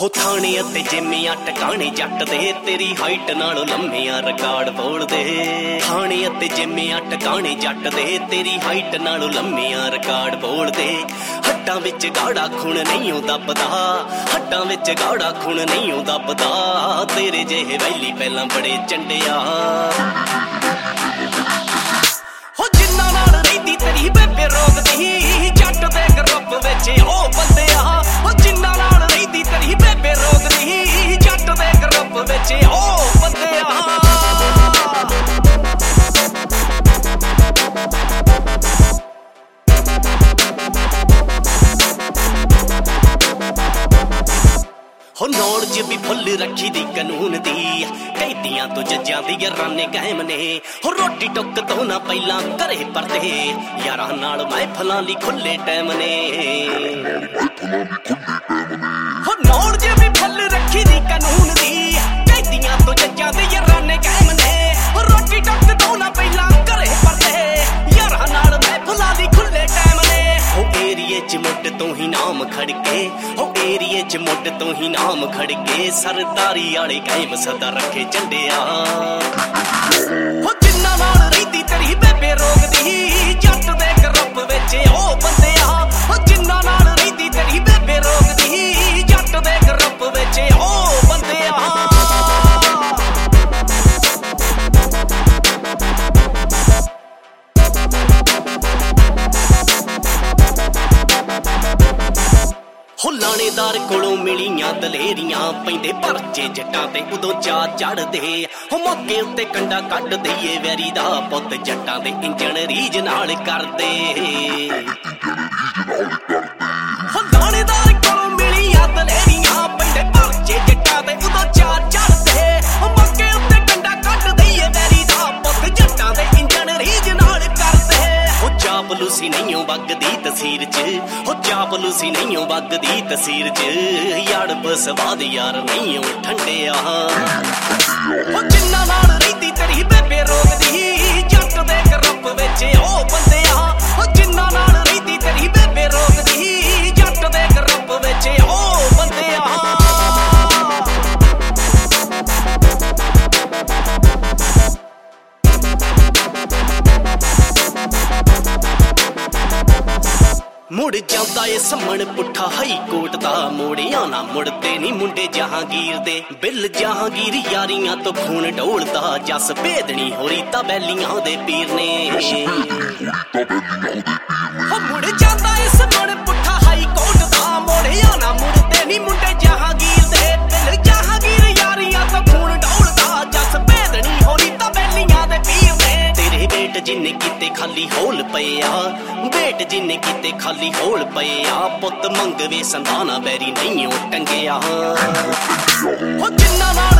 ਹੋ ਥਾਣੇ ਅਤੇ ਜਿੰਮੀਆਂ ਟਿਕਾਣੇ ਜੱਟ ਦੇ ਤੇਰੀ ਹਾਈਟ ਨਾਲੋਂ ਲੰਮੀਆਂ ਰਿਕਾਰਡ ਬੋਲਦੇ। ਥਾਣੇ ਅਤੇ ਜਿੰਮੀਆਂ ਟਿਕਾਣੇ ਜੱਟ ਦੇ ਤੇਰੀ ਹਾਈਟ ਨਾਲੋਂ ਲੰਮੀਆਂ ਰਿਕਾਰਡ ਬੋਲਦੇ। ਹੱਡਾਂ ਵਿੱਚ ਗਾੜਾ ਖੂਨ ਨਹੀਂ ਉਹ ਦੱਬਦਾ, ਹੱਡਾਂ ਵਿੱਚ ਗਾੜਾ ਖੂਨ ਨਹੀਂ ਉਹ ਦੱਬਦਾ। ਤੇਰੇ ਜਿਹੇ ਵੈਲੀ ਪਹਿਲਾਂ ਬੜੇ ਚੰਡਿਆ ਹੋ ਜਿੰਨਾਂ ਨਾਲ ਰਹਿੰਦੀ ਤੇਰੀ ਬੇਬੇ ਰੋਕਦੀ। ਜੱਟ ਦੇ ਗਰੁੱਪ ਵਿੱਚ ਉਹ ਬੰਦਿਆ ਹੋ ਜਿੰਨਾਂ ਨਾਲ ਰਹਿੰਦੀ ਤੇਰੀ ਬੇਬੇ ਰੋਕਦੀ। ਜੱਟ ਦੇ ਗਰੁੱਪ ਵਿੱਚ ਉਹ ਬੰਦਿਆ ਹੋ ਨੌਲੇਜ ਵੀ ਫੁੱਲ ਰੱਖੀ ਦੀ ਕਾਨੂੰਨ ਦੀ। ਕੈਦੀਆਂ ਤੋਂ ਜੱਜਾਂ ਦੀ ਰਾਨੇ ਕਾਇਮ ਨੇ। ਹੋ ਰੋਟੀ ਟੁੱਕ ਤੋਂ ਨਾ ਪਹਿਲਾਂ ਘਰੇ ਪਰਦੇ। ਯਾਰਾਂ ਨਾਲ ਮਹਿਫਲਾਂ ਲਈ ਖੁੱਲੇ ਟਾਈਮ ਨੇ। ਹੋ ਨੌਲੇਜ ਵੀ ਫੁੱਲ ਰੱਖੀ ਦੀ ਕਾਨੂੰਨ ਦੀ। ਕੈਦੀਆਂ ਤੋਂ ਜੱਜਾਂ ਦੀ ਰਾਨੇ ਕਾਇਮ ਨੇ। ਹੋ ਰੋਟੀ ਟੁੱਕ ਤੋਂ ਨਾ ਪਹਿਲਾਂ ਘਰੇ ਪਰਦੇ। ਯਾਰਾਂ ਨਾਲ ਮਹਿਫਲਾਂ ਲਈ ਖੁੱਲੇ ਟਾਈਮ ਨੇ। ਹੋ ਏਰੀਏ ਚ ਮੁੱਢ ਤੋਂ ਹੀ ਨਾਮ ਖੜਕੇ। ਹੋ ਏਰੀਏ ਚ ਮੁੱਢ ਤੋਂ ਹੀ ਨਾਮ ਖੜਕੇ। ਸਰਦਾਰੀ ਵਾਲੇ ਕਾਇਮ ਸਦਾ ਰੱਖੇ ਝੰਡਿਆ ਹੋ ਜਿੰਨਾਂ ਨਾਲ ਰਹਿੰਦੀ ਤੇਰੀ ਬੇਬੇ ਰੋਕਦੀ। ਜੱਟ ਦੇ ਗਰੁੱਪ ਵਿੱਚ ਉਹ ਬੰਦਿਆ ਹੋ ਜਿੰਨਾਂ ਨਾਲ ਰਹਿੰਦੀ ਤੇਰੀ ਬੇਬੇ ਰੋਕਦੀ। ਜੱਟ ਦੇ ਗਰੁੱਪ ਵਿੱਚ ਉਹ ਬੰਦਿਆ ਹੋ ਲਾਣੇਦਾਰ ਕੋਲੋਂ ਮਿਲੀਆਂ ਦਲੇਰੀਆਂ। ਪੈਂਦੇ ਪਰਚੇ ਜੱਟਾਂ ਤੇ ਉਦੋਂ ਚਾਅ ਚੜਦੇ। ਹੋ ਮੌਕੇ ਉੱਤੇ ਕੰਡਾ ਕੱਢ ਦਈਏ ਵੈਰੀ ਦਾ ਪੁੱਤ। ਜੱਟਾਂ ਦੇ ਇੰਜਣ ਰੀਝ ਨਾਲ ਕਰਦੇ। ਹੋ ਲਾਣੇਦਾਰ ਕੋਲੋਂ ਮਿਲੀਆਂ ਦਲੇਰੀਆਂ। ਪੈਂਦੇ ਪਰਚੇ ਜੱਟਾਂ ਤੇ ਉਦੋਂ ਚਾਅ ਚੜਦੇ। ਹੋ ਮੌਕੇ ਉੱਤੇ ਕੰਡਾ ਕੱਢ ਦਈਏ ਵੈਰੀ ਦਾ ਪੁੱਤ। ਜੱਟਾਂ ਦੇ ਇੰਜਣ ਰੀਝ ਨਾਲ ਕਰਦੇ। ਹੋ ਚਾਪਲੂਸੀ ਨਹੀਂ ਓ ਵਗਦੀ ਤਸੀਰ ਚ। ਹੋ ਚਾਪਲੂਸੀ ਨਹੀਂ ਓ ਵਗਦੀ ਤਸੀਰ ਚ। ਯਾਰ ਸਵਾਦ ਯਾਰ ਨਹੀਂ ਓ ਠੰਡਿਆ ਹੋ ਜਿੰਨਾਂ ਨਾਲ ਰਹਿੰਦੀ ਤੇਰੀ ਬੇਬੇ ਰੋਕਦੀ। ਜੱਟ ਦੇ ਗਰੁੱਪ ਵਿੱਚ ਉਹ ਬੰਦਿਆ ਹੋ ਜਿੰਨਾਂ ਨਾਲ ਰਹਿੰਦੀ ਤੇਰੀ ਬੇਬੇ ਰੋਕਦੀ। ਜੱਟ ਦੇ ਗਰੁੱਪ ਵਿੱਚ ਉਹ ਬੰਦਿਆ ਮੁੜ ਜਾਂਦਾ ਏ ਸੰਮਣ ਪੁੱਠਾ ਹਾਈ ਕੋਰਟ ਦਾ। ਮੋੜਿਆ ਨਾ ਮੁੜਦੇ ਨੀ ਮੁੰਡੇ ਜਹਾਂਗੀਰ ਦੇ। ਬਿੱਲ ਜਹਾਂਗੀਰ ਯਾਰੀਆਂ ਤੋਂ ਖੂਨ ਢੋਲਦਾ। ਜਸ ਭੇਦਣੀ ਹੋਰੀ ਤਾਂ ਬੈਲੀਆਂ ਦੇ ਪੀਰ ਨੇ। ਮੁੜ ਜਾਂਦਾ ਏ ਸੰਮਣ ਪੁੱਠਾ ਹਾਈ ਕੋਰਟ ਦਾ। ਮੋੜਿਆ ਨਾ ਮੁੜਦੇ ਨੀ ਮੁੰਡੇ ਜਹਾਂਗੀਰ ਦੇ। ਬਿੱਲ ਜਹਾਂਗੀਰ ਯਾਰੀਆਂ ਤੋਂ ਖੂਨ ਢੋਲਦਾ। ਜਸ ਭੇਦਣੀ ਹੋਰੀ ਤਾਂ ਬੈਲੀਆਂ ਦੇ ਪੀਰ ਨੇ। ਤੇਰੇ ਬੇਟ ਜਿੰਨੇ ਕੀਤੇ ਖਾਲੀ ਹੌਲ ਪਏ ਆ। ਬੇਟ ਜਿੰਨੇ ਕੀਤੇ ਖਾਲੀ ਹੌਲ ਪਏ ਆ। ਪੁੱਤ ਮੰਗਵੇ ਸੰਤਾਨਾ ਬੈਰੀ ਨਹੀਂ ਓ ਟੰਗਿਆ ਹੋ ਜਿੰਨਾਂ ਨਾਲ